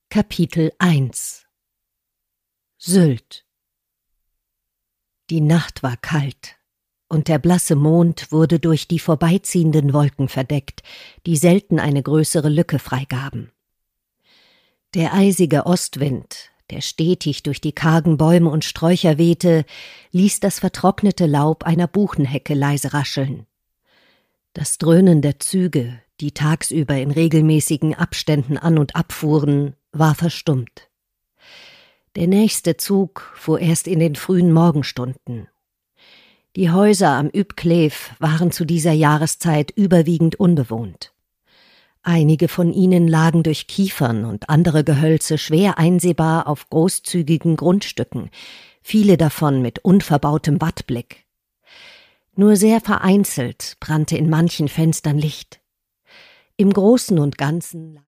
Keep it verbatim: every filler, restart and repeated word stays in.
Kapitel eins Sylt. Die Nacht war kalt, und der blasse Mond wurde durch die vorbeiziehenden Wolken verdeckt, die selten eine größere Lücke freigaben. Der eisige Ostwind, der stetig durch die kargen Bäume und Sträucher wehte, ließ das vertrocknete Laub einer Buchenhecke leise rascheln. Das Dröhnen der Züge, die tagsüber in regelmäßigen Abständen an- und abfuhren, war verstummt. Der nächste Zug fuhr erst in den frühen Morgenstunden. Die Häuser am Ybbklev waren zu dieser Jahreszeit überwiegend unbewohnt. Einige von ihnen lagen durch Kiefern und andere Gehölze schwer einsehbar auf großzügigen Grundstücken, viele davon mit unverbautem Wattblick. Nur sehr vereinzelt brannte in manchen Fenstern Licht. Im Großen und Ganzen